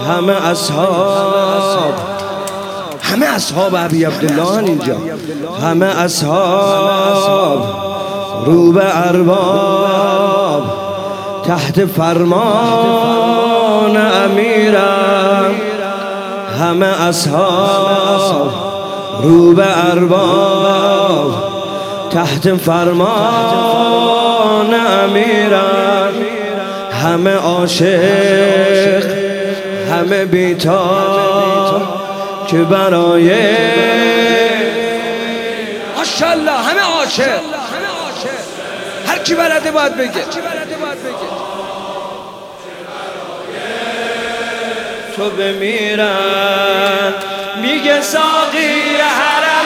همه اصحاب ابی عبدالله اینجا، همه اصحاب رو به ارباب، تحت فرمان امیرم. همه اصحاب رو به ارباب، تحت فرمان امیرم. همه عاشق، همه بی‌تاب که برای ماشاءالله همه عاشق. هر کی بلده باید بگه تو بمیرن. میگه ساقی حرم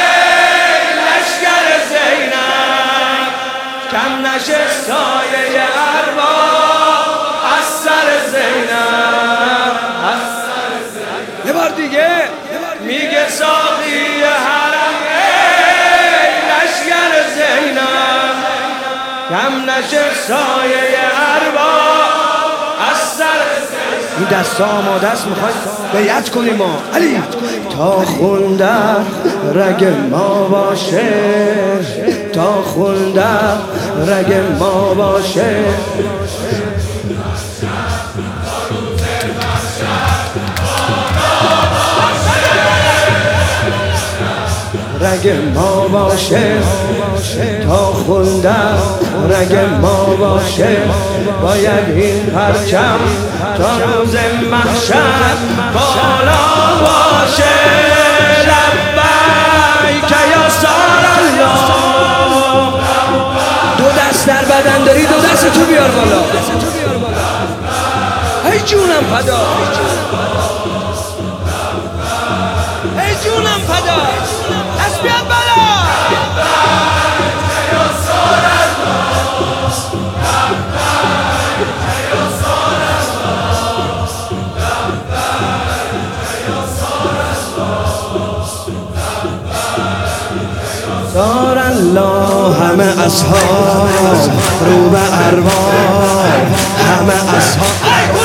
لشکر زینب، کم نشه سایه ارباب از سر زینب. یه بار دیگه میگه ساقی حرم لشکر زینب، کم نشه سایه ارباب از سر زینب. این دستا آماده است، میخواید بیعت کنیم ما علی تا خوندن رگ ما باشه، تا خوندن رگ ما باشه. رگ ما باشه تا خوندن رگ ما باشه. باید این پرچم تا روز محشر بالا باشه. لبیک یا سار الله. دو دست در بدن داری، دو دست تو بیار بالا. ای جونم فدا، ای جونم فدا، دست بیاد بالا. سار الله. همه اصحاب رو به ارباب، همه اصحاب،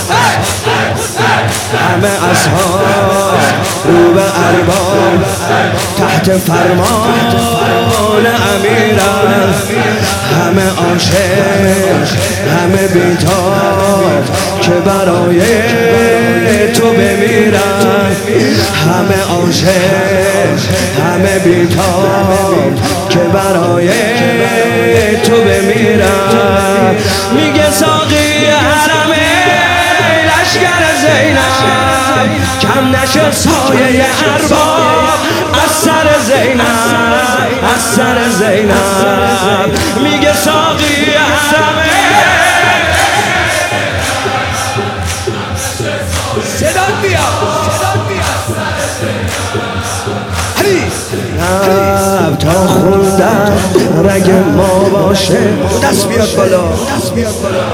همه اصحاب رو به ارباب، تحت فرمان امیرم. همه عاشق، همه بی‌تاب که برای تو بمیرن. همه عاشق، همه بی‌تاب که برای تو بمیرن. میگه ساقی حرم لشکر زینب، کم نشه سایه ارباب از سر زینب، از سر زینب. میگه ساقی حرم صدا بیاد علی لب تا خوندن رگ ما باشه. دست بیاد بالا، دست بیاد بالا.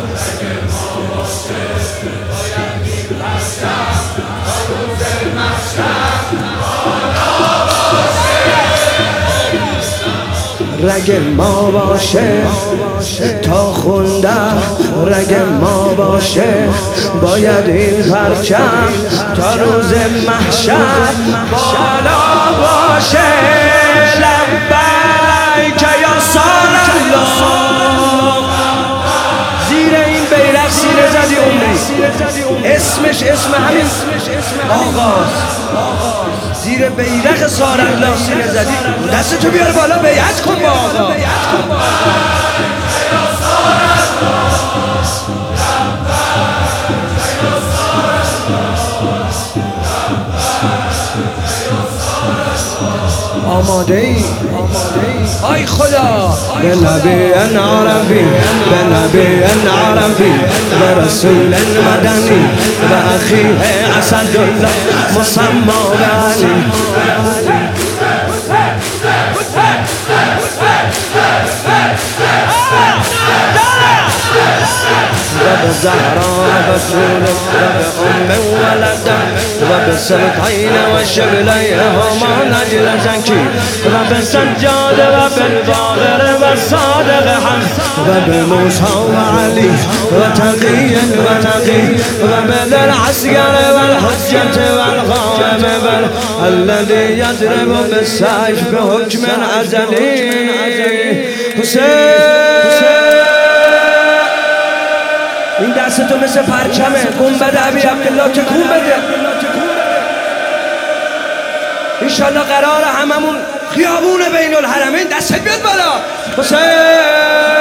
رگ ما باشه تا خوندن رگ ما باشه. باید این پرچم تا روز محشر بالا باشه. لبیک یا سار الله. زیر این بیرق سینه زدی عمری، اسمش اسم همین آغاز. زیر بیرق سار الله سینه زدی، دست تو بیار بالا بیعت کن با آقا. آماده ای آی خدا به نبی عربی، به نبی عربی، به رسول مدنی، به اخیه اسدالله مسما به علی. و به زهرا رسول و به ام ولده و به سبطین و شبلیهما نجل زنکی و به سجاده و بالباقر و صادق حمد و به موسی و علی و تقی و نقی و به العسکر و الحجة و القائم الذي يضرب بالسيف بحكم ازلی. حسین این دست تو مثل پرچمه، گنبد ابی عبدالله تکون بده. انشالله قرار هممون خیابون بین الحرمین دستت بیاد بالا. حسین